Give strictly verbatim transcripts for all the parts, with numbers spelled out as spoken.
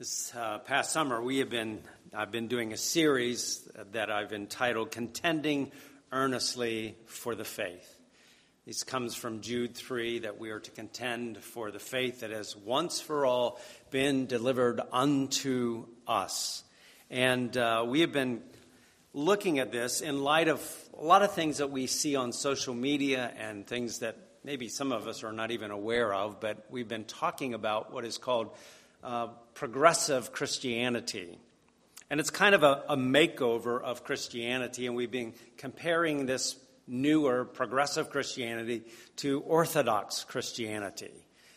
This uh, past summer, we have been, I've been doing a series that I've entitled Contending Earnestly for the Faith. This comes from Jude three, that we are to contend for the faith that has once for all been delivered unto us. And uh, we have been looking at this in light of a lot of things that we see on social media and things that maybe some of us are not even aware of, but we've been talking about what is called uh, progressive Christianity. And it's kind of a, a makeover of Christianity, and we've been comparing this newer progressive Christianity to Orthodox Christianity,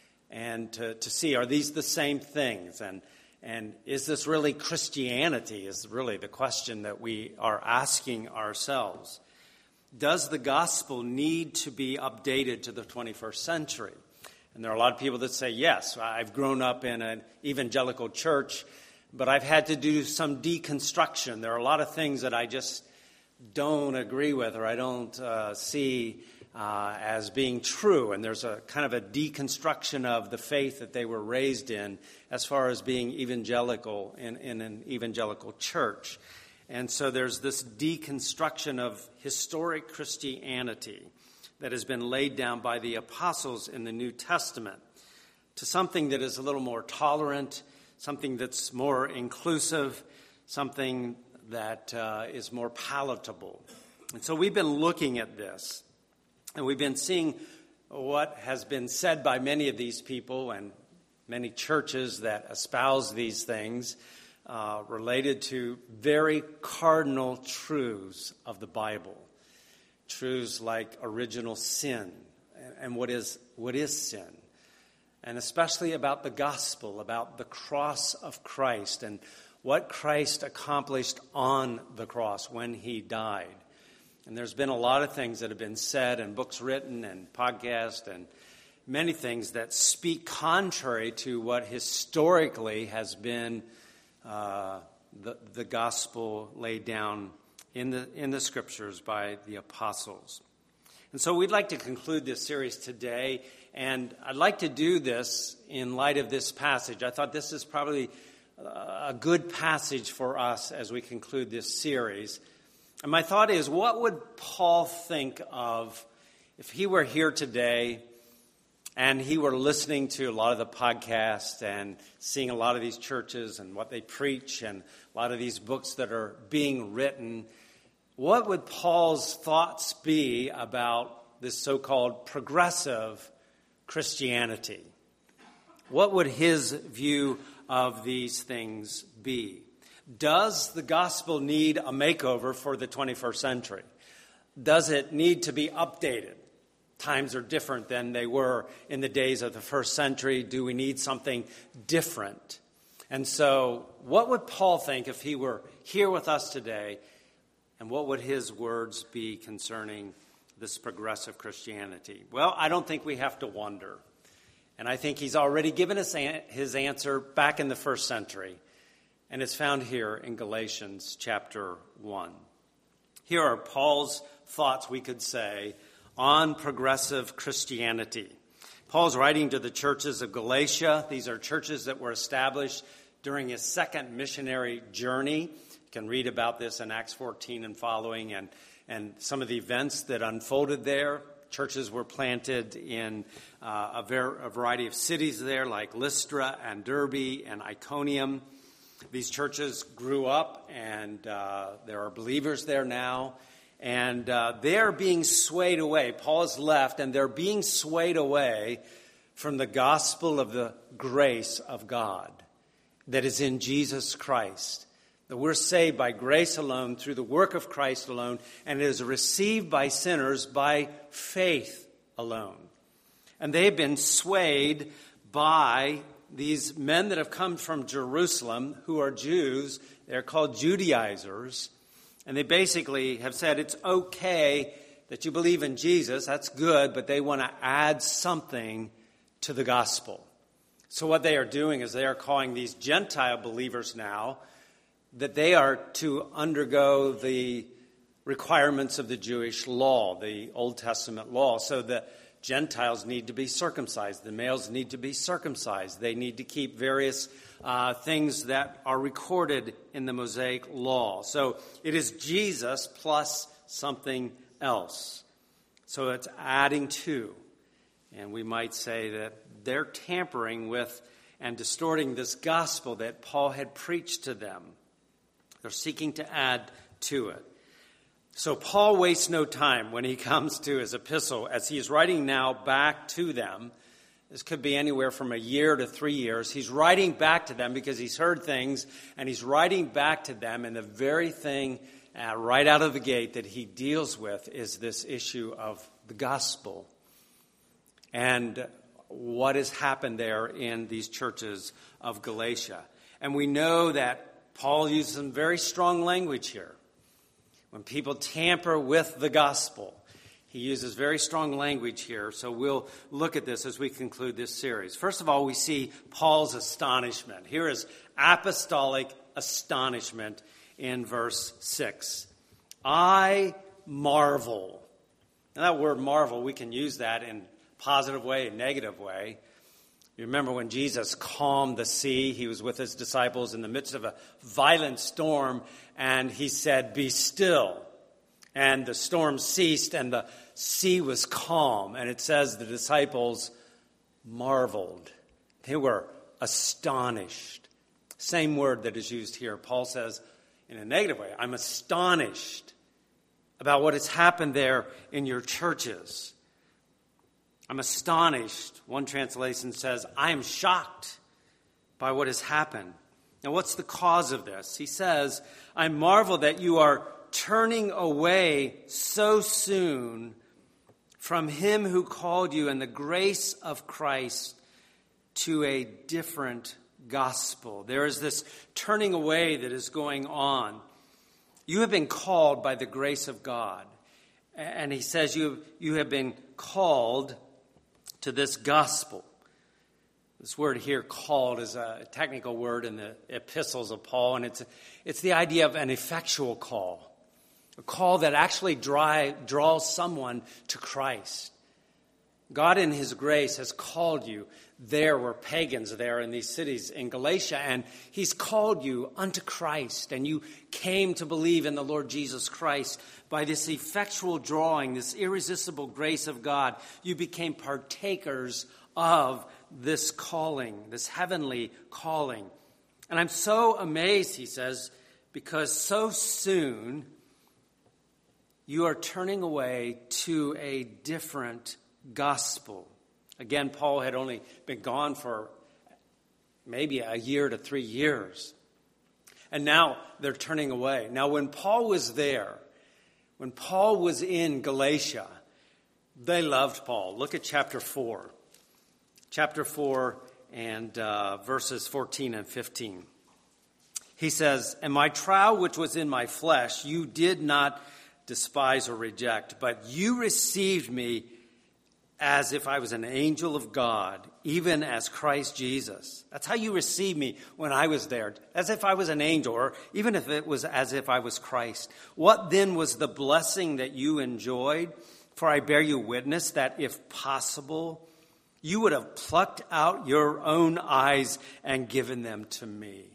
and to, to see, are these the same things? And and is this really Christianity is really the question that we are asking ourselves. Does the gospel need to be updated to the twenty-first century? And there are a lot of people that say, yes, I've grown up in an evangelical church, but I've had to do some deconstruction. There are a lot of things that I just don't agree with, or I don't uh, see uh, as being true. And there's a kind of a deconstruction of the faith that they were raised in as far as being evangelical in, in an evangelical church. And so there's this deconstruction of historic Christianity that has been laid down by the apostles in the New Testament to something that is a little more tolerant, something that's more inclusive, something that uh, is more palatable. And so we've been looking at this, and we've been seeing what has been said by many of these people and many churches that espouse these things uh, related to very cardinal truths of the Bible. Truths like original sin and what is what is sin, and especially about the gospel, about the cross of Christ and what Christ accomplished on the cross when he died. And there's been a lot of things that have been said and books written and podcasts and many things that speak contrary to what historically has been uh, the, the gospel laid down in the in the scriptures by the apostles. And so we'd like to conclude this series today, and I'd like to do this in light of this passage. I thought this is probably a good passage for us as we conclude this series. And my thought is, what would Paul think of if he were here today and he were listening to a lot of the podcasts and seeing a lot of these churches and what they preach and a lot of these books that are being written? What would Paul's thoughts be about this so-called progressive Christianity? What would his view of these things be? Does the gospel need a makeover for the twenty-first century? Does it need to be updated? Times are different than they were in the days of the first century. Do we need something different? And so what would Paul think if he were here with us today? And what would his words be concerning this progressive Christianity? Well, I don't think we have to wonder. And I think he's already given us his answer back in the first century. And it's found here in Galatians chapter one. Here are Paul's thoughts, we could say, on progressive Christianity. Paul's writing to the churches of Galatia. These are churches that were established during his second missionary journey. You can read about this in Acts fourteen and following, and, and some of the events that unfolded there. Churches were planted in uh, a, ver- a variety of cities there, like Lystra and Derbe and Iconium. These churches grew up, and uh, there are believers there now. And uh, they're being swayed away. Paul has left, and they're being swayed away from the gospel of the grace of God that is in Jesus Christ. That we're saved by grace alone, through the work of Christ alone, and it is received by sinners by faith alone. And they've been swayed by these men that have come from Jerusalem, who are Jews. They're called Judaizers. And they basically have said it's okay that you believe in Jesus, that's good, but they want to add something to the gospel. So what they are doing is they are calling these Gentile believers now that they are to undergo the requirements of the Jewish law, the Old Testament law. So the Gentiles need to be circumcised. The males need to be circumcised. They need to keep various uh, things that are recorded in the Mosaic law. So it is Jesus plus something else. So it's adding to. And we might say that they're tampering with and distorting this gospel that Paul had preached to them. They're seeking to add to it. So Paul wastes no time when he comes to his epistle, as he is writing now back to them. This could be anywhere from a year to three years. He's writing back to them because he's heard things, and he's writing back to them, and the very thing uh, right out of the gate that he deals with is this issue of the gospel and what has happened there in these churches of Galatia. And we know that Paul uses some very strong language here. When people tamper with the gospel, he uses very strong language here. So we'll look at this as we conclude this series. First of all, we see Paul's astonishment. Here is apostolic astonishment in verse six. I marvel. Now that word marvel, we can use that in a positive way, a negative way. You remember when Jesus calmed the sea, he was with his disciples in the midst of a violent storm, and he said, "Be still." And the storm ceased, and the sea was calm. And it says the disciples marveled. They were astonished. Same word that is used here. Paul says in a negative way, I'm astonished about what has happened there in your churches. I'm astonished. One translation says, I am shocked by what has happened. Now, what's the cause of this? He says, I marvel that you are turning away so soon from him who called you in the grace of Christ to a different gospel. There is this turning away that is going on. You have been called by the grace of God. And he says you, you have been called to this gospel. This word here, called, is a technical word in the epistles of Paul, and it's it's the idea of an effectual call, a call that actually dry, draws someone to Christ. God in his grace has called you. There were pagans there in these cities in Galatia, and he's called you unto Christ, and you came to believe in the Lord Jesus Christ. By this effectual drawing, this irresistible grace of God, you became partakers of this calling, this heavenly calling. And I'm so amazed, he says, because so soon you are turning away to a different gospel. Again, Paul had only been gone for maybe a year to three years. And now they're turning away. Now, when Paul was there, when Paul was in Galatia, they loved Paul. Look at chapter four. Chapter four and uh, verses fourteen and fifteen. He says, and my trial which was in my flesh, you did not despise or reject, but you received me as if I was an angel of God, even as Christ Jesus. That's how you received me when I was there, as if I was an angel, or even if it was as if I was Christ. What then was the blessing that you enjoyed? For I bear you witness that if possible, you would have plucked out your own eyes and given them to me.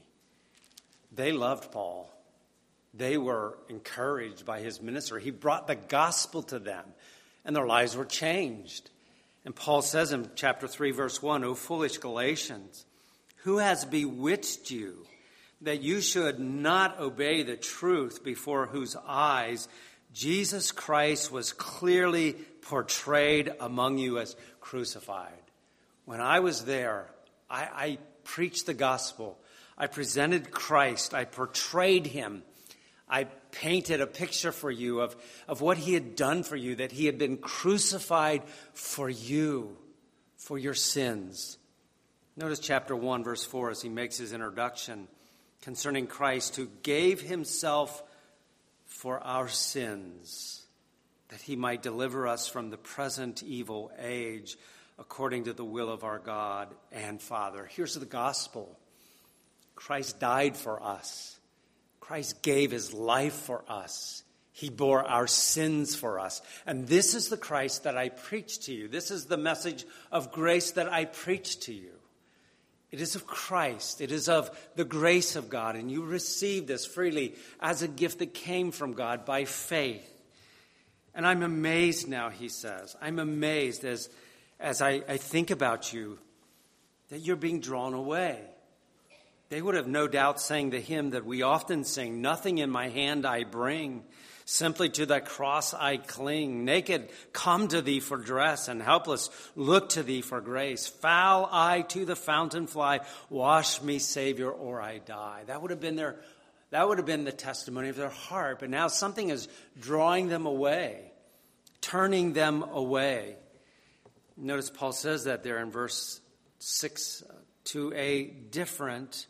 They loved Paul. They were encouraged by his ministry. He brought the gospel to them, and their lives were changed. And Paul says in chapter three, verse one, O foolish Galatians, who has bewitched you that you should not obey the truth, before whose eyes Jesus Christ was clearly portrayed among you as crucified? When I was there, I, I preached the gospel. I presented Christ. I portrayed him. I painted a picture for you of, of what he had done for you, that he had been crucified for you, for your sins. Notice chapter one, verse four, as he makes his introduction concerning Christ, who gave himself for our sins, that he might deliver us from the present evil age, according to the will of our God and Father. Here's the gospel. Christ died for us. Christ gave his life for us. He bore our sins for us. And this is the Christ that I preach to you. This is the message of grace that I preach to you. It is of Christ. It is of the grace of God. And you receive this freely as a gift that came from God by faith. And I'm amazed now, he says. I'm amazed as, as I, I think about you that you're being drawn away. They would have no doubt sang the hymn that we often sing, nothing in my hand I bring, simply to thy cross I cling. Naked, come to thee for dress, and helpless, look to thee for grace. Foul I to the fountain fly, wash me, Savior, or I die. That would have been their, that would have been the testimony of their heart. But now something is drawing them away, turning them away. Notice Paul says that there in verse six, to a different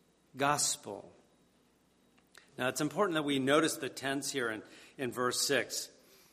gospel. Now, it's important that we notice the tense here in, in verse six.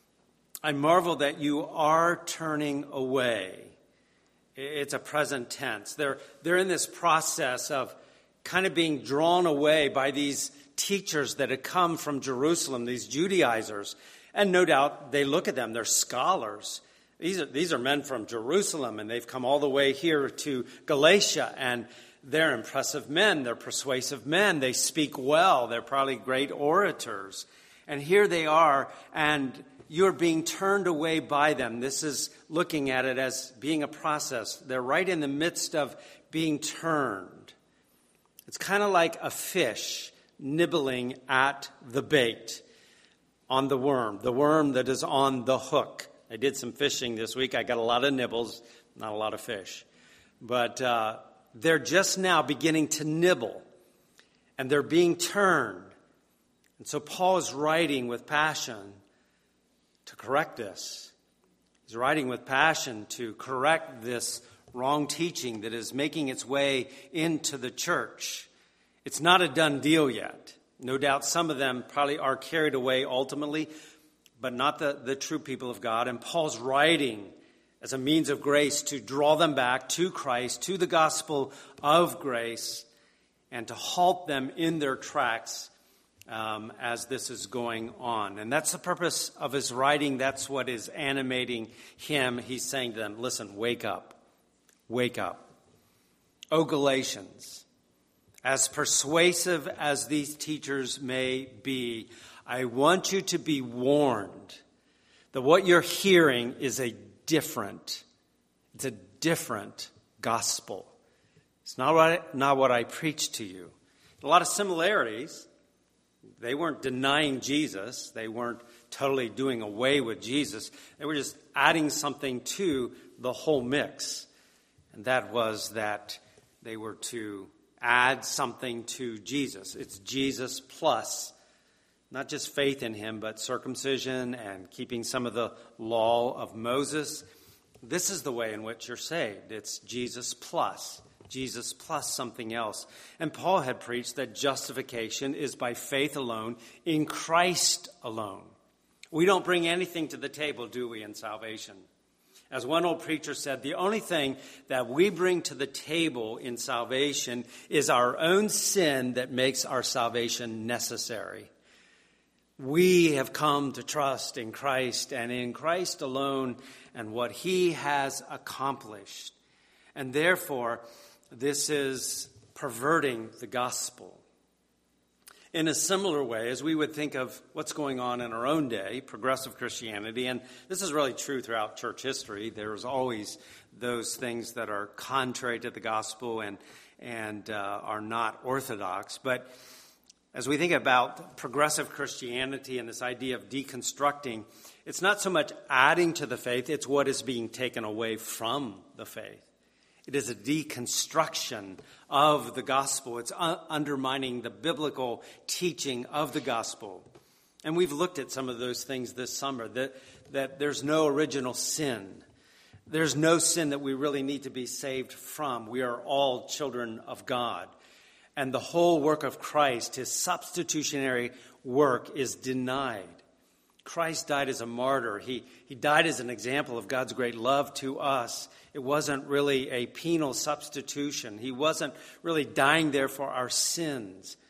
I marvel that you are turning away. It's a present tense. They're, they're in this process of kind of being drawn away by these teachers that had come from Jerusalem, these Judaizers. And no doubt they look at them, they're scholars. These are, these are men from Jerusalem, and they've come all the way here to Galatia, and they're impressive men. They're persuasive men. They speak well. They're probably great orators. And here they are, and you're being turned away by them. This is looking at it as being a process. They're right in the midst of being turned. It's kind of like a fish nibbling at the bait on the worm, the worm that is on the hook. I did some fishing this week. I got a lot of nibbles, not a lot of fish. But uh, they're just now beginning to nibble, and they're being turned. And so Paul is writing with passion to correct this. He's writing with passion to correct this wrong teaching that is making its way into the church. It's not a done deal yet. No doubt some of them probably are carried away ultimately, but not the, the true people of God. And Paul's writing as a means of grace to draw them back to Christ, to the gospel of grace, and to halt them in their tracks um, as this is going on. And that's the purpose of his writing. That's what is animating him. He's saying to them, listen, wake up. Wake up. O Galatians, as persuasive as these teachers may be, I want you to be warned that what you're hearing is a different, it's a different gospel. It's not what I, not what I preach to you. A lot of similarities. They weren't denying Jesus. They weren't totally doing away with Jesus. They were just adding something to the whole mix. And that was that they were to add something to Jesus. It's Jesus plus not just faith in him, but circumcision and keeping some of the law of Moses. This is the way in which you're saved. It's Jesus plus. Jesus plus something else. And Paul had preached that justification is by faith alone, in Christ alone. We don't bring anything to the table, do we, in salvation? As one old preacher said, the only thing that we bring to the table in salvation is our own sin that makes our salvation necessary. We have come to trust in Christ and in Christ alone and what he has accomplished. And therefore, this is perverting the gospel. In a similar way, as we would think of what's going on in our own day, progressive Christianity, and this is really true throughout church history, there's always those things that are contrary to the gospel and, and uh, are not orthodox. But as we think about progressive Christianity and this idea of deconstructing, it's not so much adding to the faith, it's what is being taken away from the faith. It is a deconstruction of the gospel. It's un- undermining the biblical teaching of the gospel. And we've looked at some of those things this summer, that, that there's no original sin. There's no sin that we really need to be saved from. We are all children of God. And the whole work of Christ, his substitutionary work, is denied. Christ died as a martyr. He, he died as an example of God's great love to us. It wasn't really a penal substitution. He wasn't really dying there for our sins.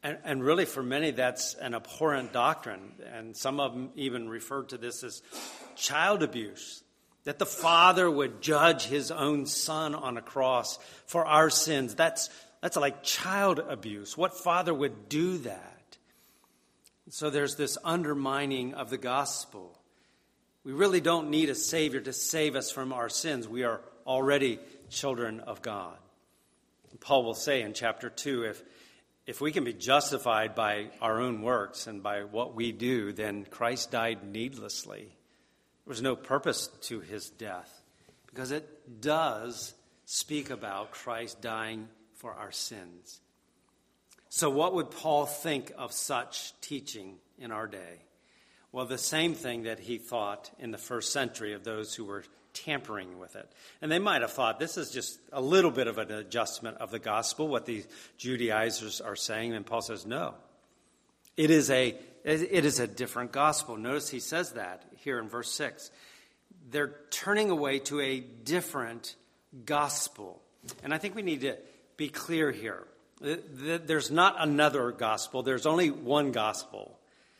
And, and really, for many, that's an abhorrent doctrine. And some of them even refer to this as child abuse, that the Father would judge his own Son on a cross for our sins. That's, that's like child abuse. What father would do that? So there's this undermining of the gospel. We really don't need a Savior to save us from our sins. We are already children of God. Paul will say in chapter two, if If we can be justified by our own works and by what we do, then Christ died needlessly. There was no purpose to his death, because it does speak about Christ dying for our sins. So what would Paul think of such teaching in our day? Well, the same thing that he thought in the first century of those who were tampering with it. And they might have thought this is just a little bit of an adjustment of the gospel, what the Judaizers are saying. And Paul says, no, it is a, it is a different gospel. Notice he says that here in verse six. They're turning away to a different gospel. And I think we need to be clear here. There's not another gospel. There's only one gospel.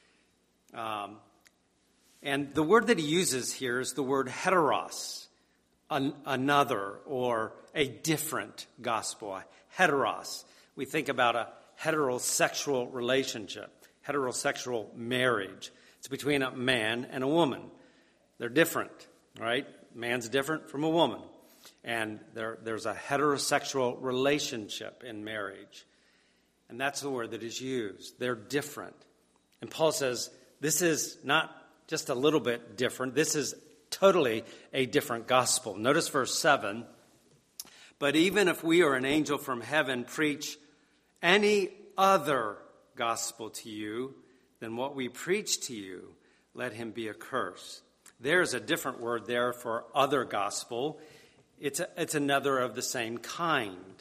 Um, And the word that he uses here is the word heteros, an, another or a different gospel, heteros. We think about a heterosexual relationship, heterosexual marriage. It's between a man and a woman. They're different, right? Man's different from a woman. And there, there's a heterosexual relationship in marriage. And that's the word that is used. They're different. And Paul says, this is not just a little bit different. This is totally a different gospel. Notice verse seven. But even if we or an angel from heaven preach any other gospel to you than what we preach to you, let him be accursed. There's a different word there for other gospel. It's, a, it's another of the same kind.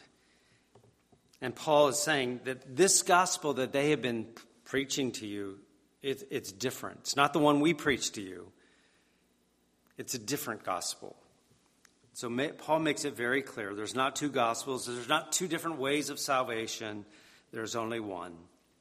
And Paul is saying that this gospel that they have been preaching to you, It, it's different. It's not the one we preach to you. It's a different gospel. So may, Paul makes it very clear. There's not two gospels. There's not two different ways of salvation. There's only one.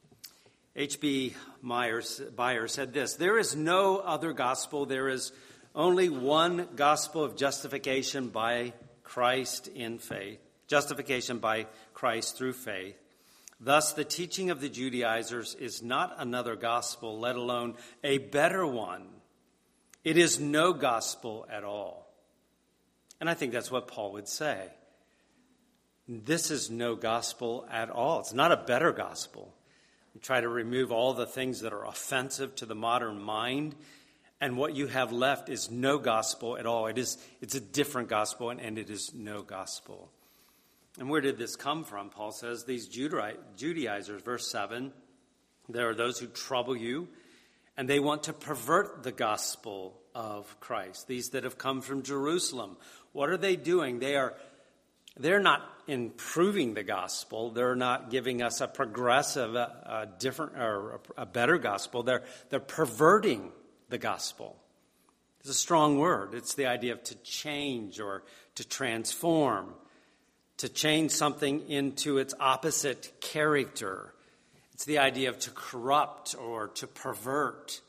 H B Myers, Beyer said this, there is no other gospel. There is only one gospel of justification by Christ in faith. Justification by Christ through faith. Thus, the teaching of the Judaizers is not another gospel, let alone a better one. It is no gospel at all. And I think that's what Paul would say. This is no gospel at all. It's not a better gospel. You try to remove all the things that are offensive to the modern mind, and what you have left is no gospel at all. It is, it's a different gospel, and, and it is no gospel. And where did this come from? Paul says these Judaizers, verse seven, there are those who trouble you, and they want to pervert the gospel of Christ. These that have come from Jerusalem. What are they doing? They are, they're not improving the gospel. They're not giving us a progressive, a, a different, or a, a better gospel. They're, they're perverting the gospel. It's a strong word. It's the idea of to change or to transform. To change something into its opposite character. It's the idea of to corrupt or to pervert,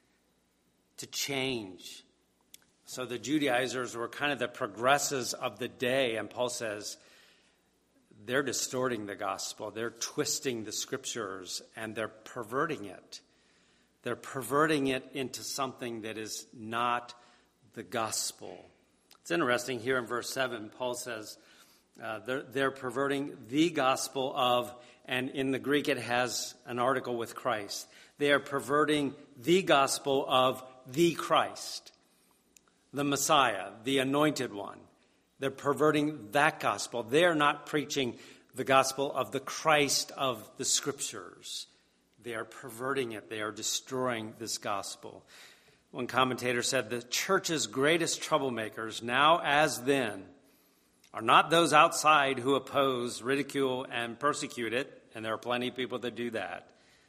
to change. So the Judaizers were kind of the progressives of the day, and Paul says they're distorting the gospel. They're twisting the scriptures, and they're perverting it. They're perverting it into something that is not the gospel. It's interesting here in verse seven, Paul says, Uh, they're, they're perverting the gospel of, and in the Greek it has an article with Christ. They are perverting the gospel of the Christ, the Messiah, the anointed one. They're perverting that gospel. They're not preaching the gospel of the Christ of the Scriptures. They are perverting it. They are destroying this gospel. One commentator said the church's greatest troublemakers, now as then, are not those outside who oppose, ridicule, and persecute it, and there are plenty of people that do that,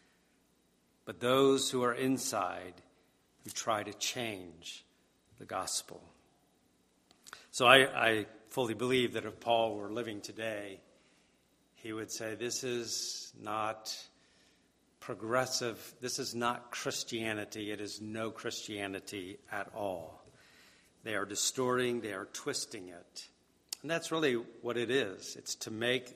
but those who are inside who try to change the gospel. So I, I fully believe that if Paul were living today, he would say this is not progressive. This is not Christianity. It is no Christianity at all. They are distorting, they are twisting it. And that's really what it is. It's to make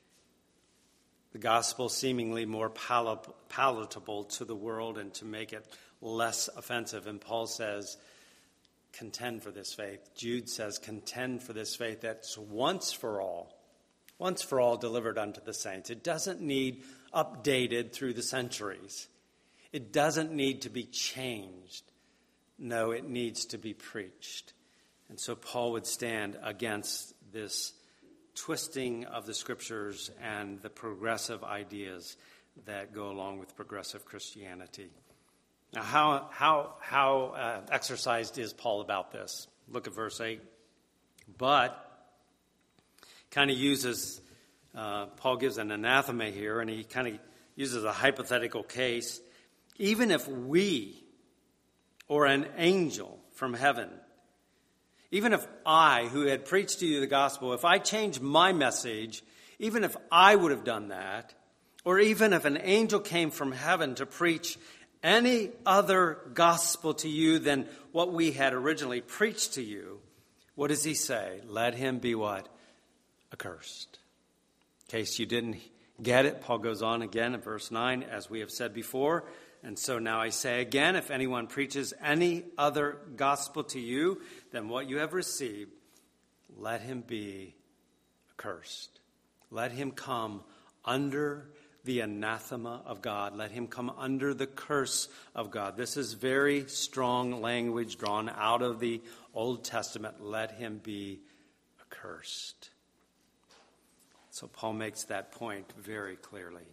the gospel seemingly more pal- palatable to the world and to make it less offensive. And Paul says, contend for this faith. Jude says, contend for this faith that's once for all, once for all delivered unto the saints. It doesn't need updated through the centuries. It doesn't need to be changed. No, it needs to be preached. And so Paul would stand against this twisting of the scriptures and the progressive ideas that go along with progressive Christianity. Now, how how how uh, exercised is Paul about this? Look at verse eight. But kind of uses, uh, Paul gives an anathema here, and he kind of uses a hypothetical case. Even if we or an angel from heaven, even if I, who had preached to you the gospel, if I changed my message, even if I would have done that, or even if an angel came from heaven to preach any other gospel to you than what we had originally preached to you, what does he say? Let him be what? Accursed. In case you didn't get it, Paul goes on again in verse nine, as we have said before. And so now I say again, if anyone preaches any other gospel to you than what you have received, let him be accursed. Let him come under the anathema of God. Let him come under the curse of God. This is very strong language drawn out of the Old Testament. Let him be accursed. So Paul makes that point very clearly.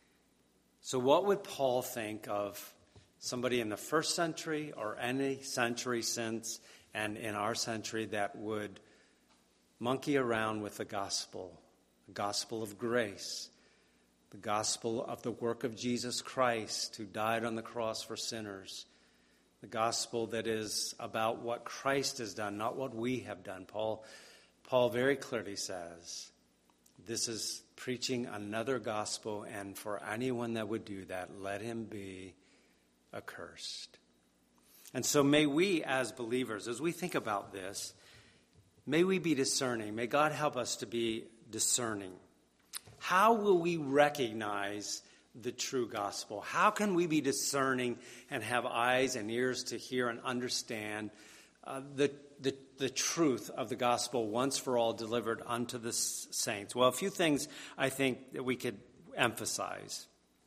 So what would Paul think of somebody in the first century or any century since and in our century that would monkey around with the gospel, the gospel of grace, the gospel of the work of Jesus Christ who died on the cross for sinners, the gospel that is about what Christ has done, not what we have done. Paul, Paul very clearly says, this is preaching another gospel, and for anyone that would do that, let him be accursed. And so may we as believers, as we think about this, may we be discerning. May God help us to be discerning. How will we recognize the true gospel? How can we be discerning and have eyes and ears to hear and understand uh, the, the the truth of the gospel once for all delivered unto the saints? Well, a few things I think that we could emphasize.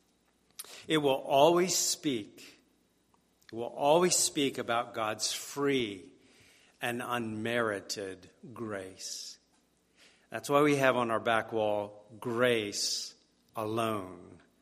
It will always speak, it will always speak about God's free and unmerited grace. That's why we have on our back wall, grace alone.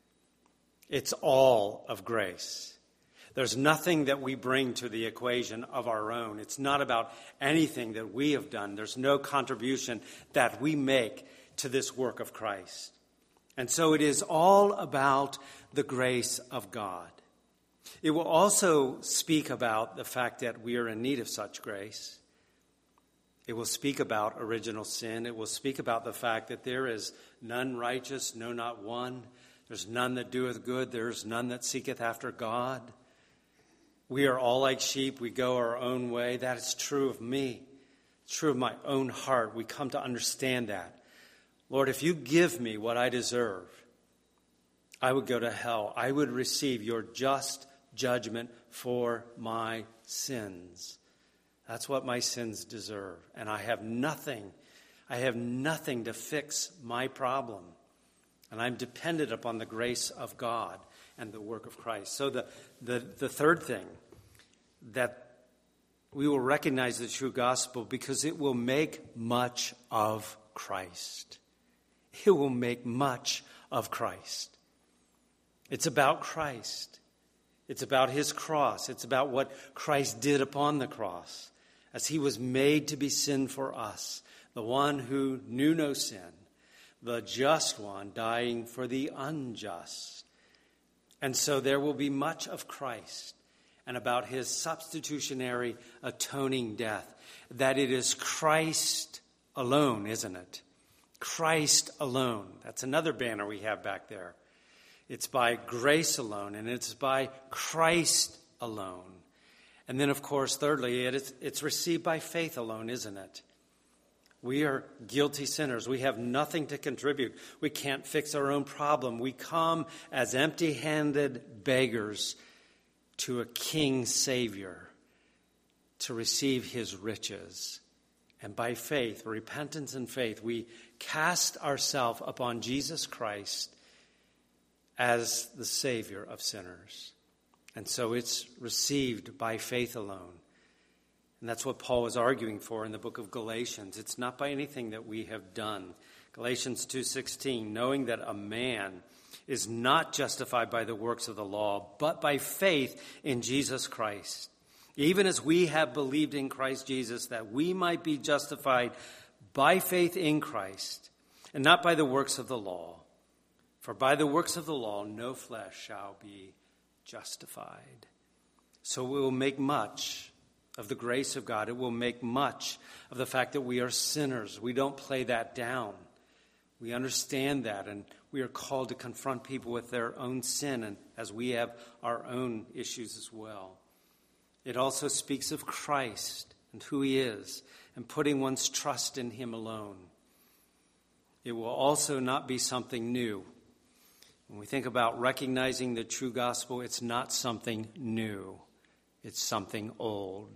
It's all of grace. There's nothing that we bring to the equation of our own. It's not about anything that we have done. There's no contribution that we make to this work of Christ. And so it is all about the grace of God. It will also speak about the fact that we are in need of such grace. It will speak about original sin. It will speak about the fact that there is none righteous, no, not one. There's none that doeth good. There is none that seeketh after God. We are all like sheep. We go our own way. That is true of me. It's true of my own heart. We come to understand that. Lord, if you give me what I deserve, I would go to hell. I would receive your just judgment for my sins. That's what my sins deserve. And I have nothing, I have nothing to fix my problem. And I'm dependent upon the grace of God and the work of Christ. So the, the, the third thing, that we will recognize the true gospel because it will make much of Christ. It will make much of Christ. It's about Christ. It's about his cross. It's about what Christ did upon the cross as he was made to be sin for us, the one who knew no sin, the just one dying for the unjust. And so there will be much of Christ and about his substitutionary atoning death, that it is Christ alone, isn't it? Christ alone. That's another banner we have back there. It's by grace alone, and it's by Christ alone. And then, of course, thirdly, it is, it's received by faith alone, isn't it? We are guilty sinners. We have nothing to contribute. We can't fix our own problem. We come as empty-handed beggars to a King Savior to receive his riches. And by faith, repentance and faith, we cast ourselves upon Jesus Christ as the Savior of sinners. And so it's received by faith alone. And that's what Paul is arguing for in the book of Galatians. It's not by anything that we have done. Galatians two sixteen, knowing that a man is not justified by the works of the law, but by faith in Jesus Christ. Even as we have believed in Christ Jesus, that we might be justified by faith in Christ, and not by the works of the law. For by the works of the law, no flesh shall be justified. So we will make much of the grace of God. It will make much of the fact that we are sinners. We don't play that down. We understand that, and we are called to confront people with their own sin, and as we have our own issues as well. It also speaks of Christ and who he is, and putting one's trust in him alone. It will also not be something new. When we think about recognizing the true gospel, it's not something new. It's something old.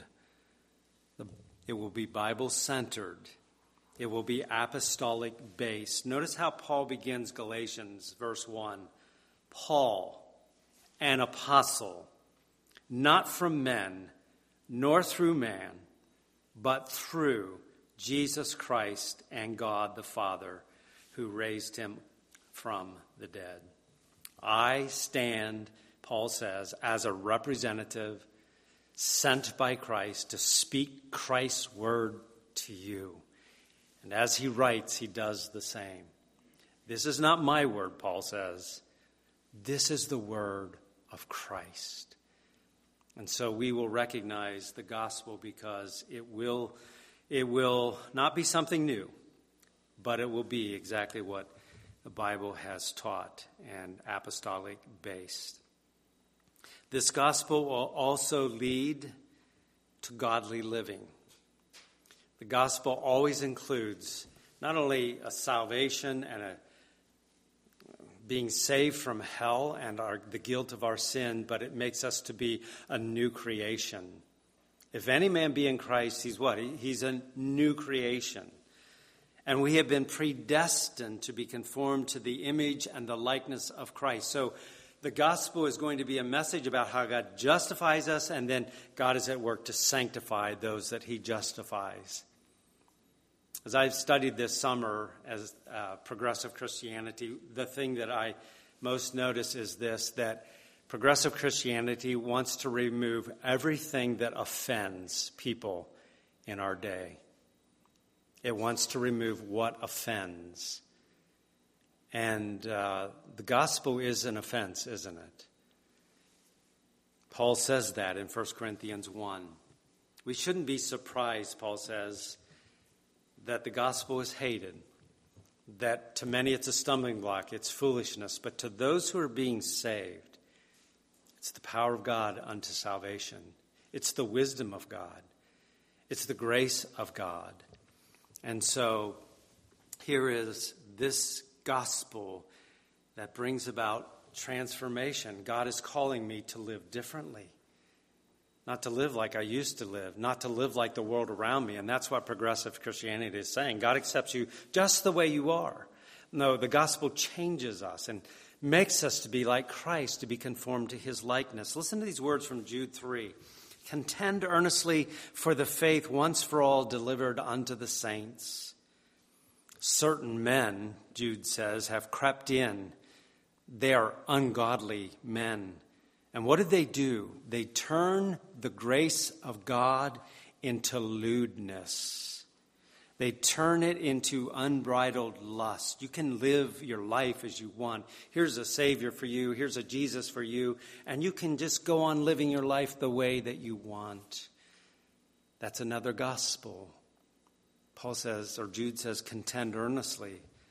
It will be Bible-centered. It will be apostolic-based. Notice how Paul begins Galatians, verse one. Paul, an apostle, not from men, nor through man, but through Jesus Christ and God the Father, who raised him from the dead. I stand, Paul says, as a representative sent by Christ to speak Christ's word to you. And as he writes, he does the same. This is not my word, Paul says. This is the word of Christ. And so we will recognize the gospel because it will, it will not be something new, but it will be exactly what the Bible has taught and apostolic based. This gospel will also lead to godly living. The gospel always includes not only a salvation and a being saved from hell and our, the guilt of our sin, but it makes us to be a new creation. If any man be in Christ, he's what? He, he's a new creation. And we have been predestined to be conformed to the image and the likeness of Christ. So the gospel is going to be a message about how God justifies us, and then God is at work to sanctify those that he justifies. As I've studied this summer as uh, progressive Christianity, the thing that I most notice is this, that progressive Christianity wants to remove everything that offends people in our day. It wants to remove what offends. And uh, the gospel is an offense, isn't it? Paul says that in First Corinthians one. We shouldn't be surprised, Paul says, that the gospel is hated, that to many it's a stumbling block, it's foolishness, but to those who are being saved, it's the power of God unto salvation. It's the wisdom of God. It's the grace of God. And so here is this gospel that brings about transformation. God is calling me to live differently. Not to live like I used to live, not to live like the world around me. And that's what progressive Christianity is saying. God accepts you just the way you are. No, the gospel changes us and makes us to be like Christ, to be conformed to his likeness. Listen to these words from Jude three. Contend earnestly for the faith once for all delivered unto the saints. Certain men, Jude says, have crept in. They are ungodly men. And what did they do? They turn the grace of God into lewdness. They turn it into unbridled lust. You can live your life as you want. Here's a Savior for you. Here's a Jesus for you. And you can just go on living your life the way that you want. That's another gospel. Paul says, or Jude says, contend earnestly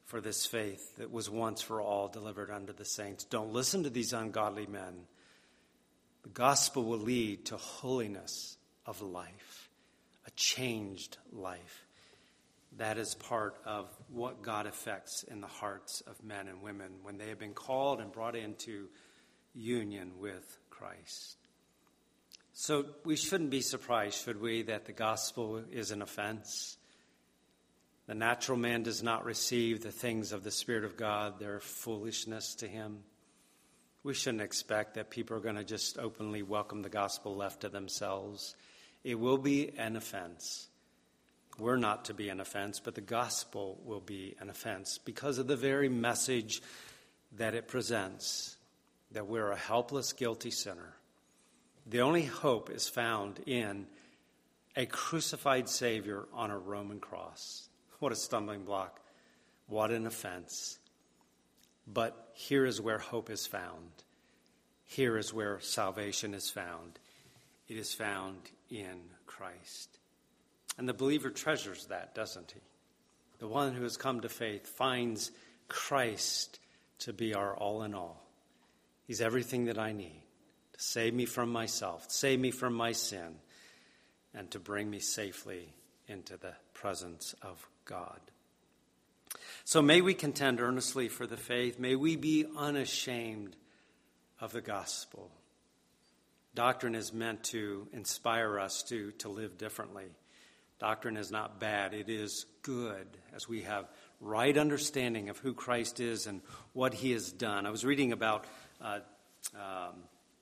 for this faith that was once for all delivered unto the saints. Don't listen to these ungodly men. The gospel will lead to holiness of life, a changed life. That is part of what God effects in the hearts of men and women when they have been called and brought into union with Christ. So we shouldn't be surprised, should we, that the gospel is an offense. The natural man does not receive the things of the Spirit of God. They're foolishness to him. We shouldn't expect that people are going to just openly welcome the gospel left to themselves. It will be an offense. We're not to be an offense, but the gospel will be an offense because of the very message that it presents, that we're a helpless, guilty sinner. The only hope is found in a crucified Savior on a Roman cross. What a stumbling block. What an offense. But here is where hope is found. Here is where salvation is found. It is found in Christ. And the believer treasures that, doesn't he? The one who has come to faith finds Christ to be our all in all. He's everything that I need to save me from myself, save me from my sin, and to bring me safely into the presence of God. So may we contend earnestly for the faith. May we be unashamed of the gospel. Doctrine is meant to inspire us to, to live differently. Doctrine is not bad. It is good as we have right understanding of who Christ is and what he has done. I was reading about, uh, um,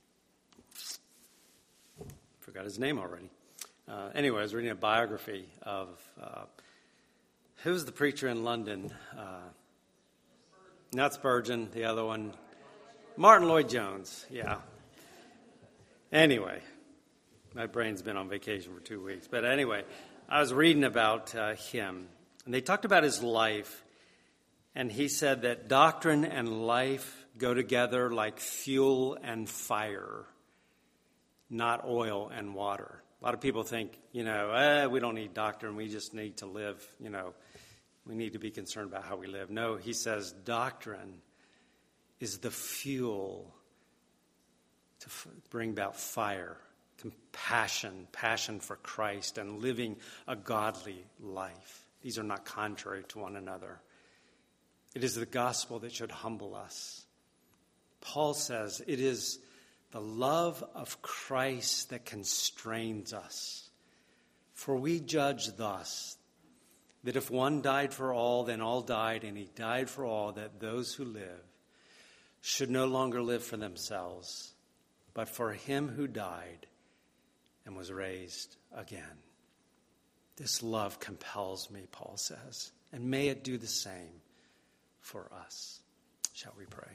forgot his name already. Uh, anyway, I was reading a biography of, uh, who's the preacher in London? Uh, not Spurgeon, the other one. Martin Lloyd-Jones, yeah. Anyway, my brain's been on vacation for two weeks. But anyway, I was reading about uh, him, and they talked about his life, and he said that doctrine and life go together like fuel and fire, not oil and water. A lot of people think, you know, eh, we don't need doctrine, we just need to live, you know, we need to be concerned about how we live. No, he says doctrine is the fuel to f- bring about fire, compassion, passion for Christ, and living a godly life. These are not contrary to one another. It is the gospel that should humble us. Paul says it is the love of Christ that constrains us. For we judge thus, that if one died for all, then all died, and he died for all, that those who live should no longer live for themselves, but for him who died and was raised again. This love compels me, Paul says, and may it do the same for us. Shall we pray?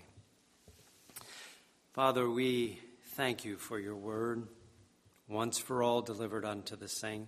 Father, we thank you for your word, once for all delivered unto the saints.